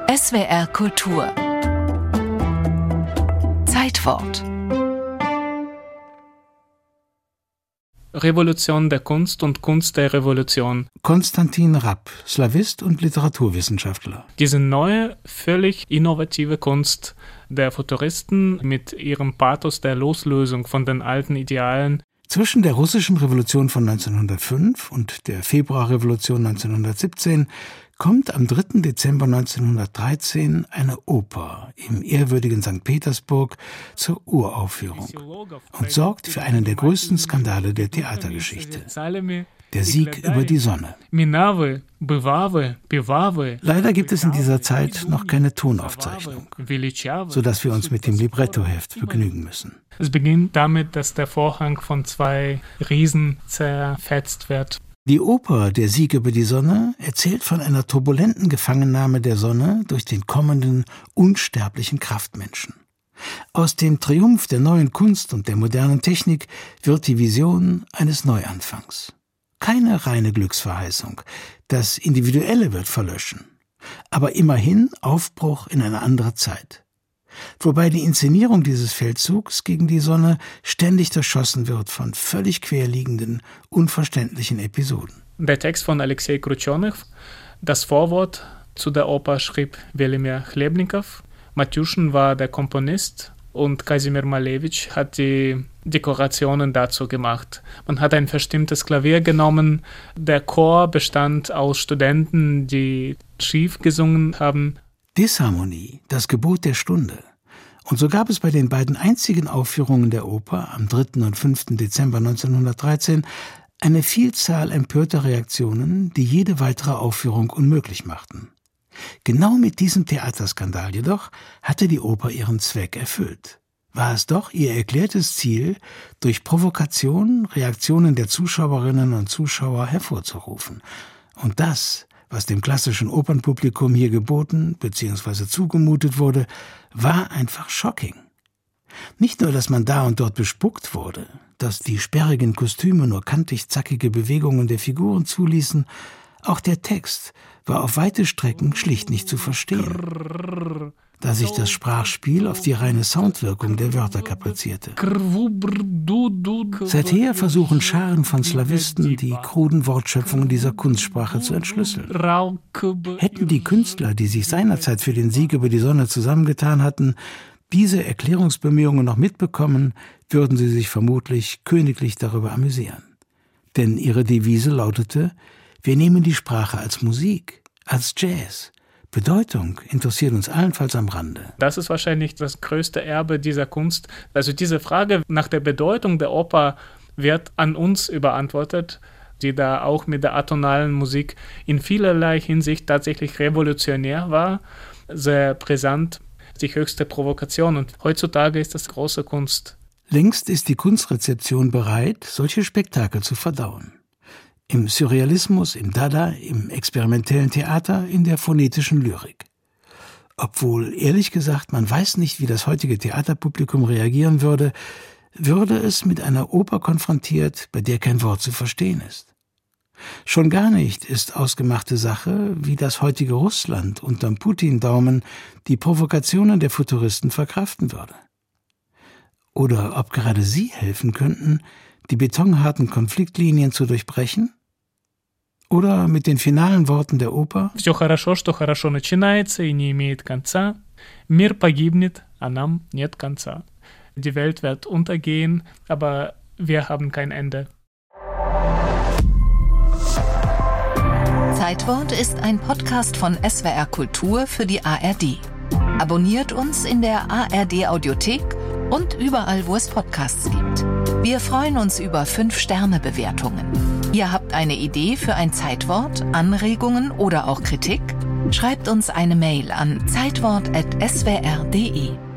SWR Kultur Zeitwort. Revolution der Kunst und Kunst der Revolution. Konstantin Rapp, Slawist und Literaturwissenschaftler. Diese neue, völlig innovative Kunst der Futuristen mit ihrem Pathos der Loslösung von den alten Idealen. Zwischen der russischen Revolution von 1905 und der Februarrevolution 1917 kommt am 3. Dezember 1913 eine Oper im ehrwürdigen St. Petersburg zur Uraufführung und sorgt für einen der größten Skandale der Theatergeschichte. Der Sieg über die Sonne. Leider gibt es in dieser Zeit noch keine Tonaufzeichnung, sodass wir uns mit dem Librettoheft begnügen müssen. Es beginnt damit, dass der Vorhang von zwei Riesen zerfetzt wird. Die Oper Der Sieg über die Sonne erzählt von einer turbulenten Gefangennahme der Sonne durch den kommenden, unsterblichen Kraftmenschen. Aus dem Triumph der neuen Kunst und der modernen Technik wird die Vision eines Neuanfangs. Keine reine Glücksverheißung, das Individuelle wird verlöschen, aber immerhin Aufbruch in eine andere Zeit. Wobei die Inszenierung dieses Feldzugs gegen die Sonne ständig durchschossen wird von völlig querliegenden, unverständlichen Episoden. Der Text von Alexei Kruchonew, das Vorwort zu der Oper schrieb Welimir Chlebnikow, Matjuschin war der Komponist und Kasimir Malevich hat die Dekorationen dazu gemacht. Man hat ein verstimmtes Klavier genommen, der Chor bestand aus Studenten, die schief gesungen haben. Disharmonie, das Gebot der Stunde. Und so gab es bei den beiden einzigen Aufführungen der Oper am 3. und 5. Dezember 1913 eine Vielzahl empörter Reaktionen, die jede weitere Aufführung unmöglich machten. Genau mit diesem Theaterskandal jedoch hatte die Oper ihren Zweck erfüllt. War es doch ihr erklärtes Ziel, durch Provokation Reaktionen der Zuschauerinnen und Zuschauer hervorzurufen. Und das, was dem klassischen Opernpublikum hier geboten bzw. zugemutet wurde, war einfach shocking. Nicht nur, dass man da und dort bespuckt wurde, dass die sperrigen Kostüme nur kantig-zackige Bewegungen der Figuren zuließen, auch der Text war auf weite Strecken schlicht nicht zu verstehen, da sich das Sprachspiel auf die reine Soundwirkung der Wörter kaprizierte. Seither versuchen Scharen von Slawisten, die kruden Wortschöpfungen dieser Kunstsprache zu entschlüsseln. Hätten die Künstler, die sich seinerzeit für den Sieg über die Sonne zusammengetan hatten, diese Erklärungsbemühungen noch mitbekommen, würden sie sich vermutlich königlich darüber amüsieren. Denn ihre Devise lautete: Wir nehmen die Sprache als Musik, als Jazz. Bedeutung interessiert uns allenfalls am Rande. Das ist wahrscheinlich das größte Erbe dieser Kunst. Also diese Frage nach der Bedeutung der Oper wird an uns überantwortet, die da auch mit der atonalen Musik in vielerlei Hinsicht tatsächlich revolutionär war, sehr brisant, die höchste Provokation. Und heutzutage ist das große Kunst. Längst ist die Kunstrezeption bereit, solche Spektakel zu verdauen. Im Surrealismus, im Dada, im experimentellen Theater, in der phonetischen Lyrik. Obwohl, ehrlich gesagt, man weiß nicht, wie das heutige Theaterpublikum reagieren würde, würde es mit einer Oper konfrontiert, bei der kein Wort zu verstehen ist. Schon gar nicht ist ausgemachte Sache, wie das heutige Russland unterm Putin-Daumen die Provokationen der Futuristen verkraften würde. Oder ob gerade sie helfen könnten, die betonharten Konfliktlinien zu durchbrechen? Oder mit den finalen Worten der Oper: Всё хорошо, что хорошо начинается и не имеет конца. Мир погибнет, а нам нет конца. Die Welt wird untergehen, aber wir haben kein Ende. Zeitwort ist ein Podcast von SWR Kultur für die ARD. Abonniert uns in der ARD Audiothek und überall, wo es Podcasts gibt. Wir freuen uns über 5-Sterne-Bewertungen. Ihr habt eine Idee für ein Zeitwort, Anregungen oder auch Kritik? Schreibt uns eine Mail an zeitwort@swr.de.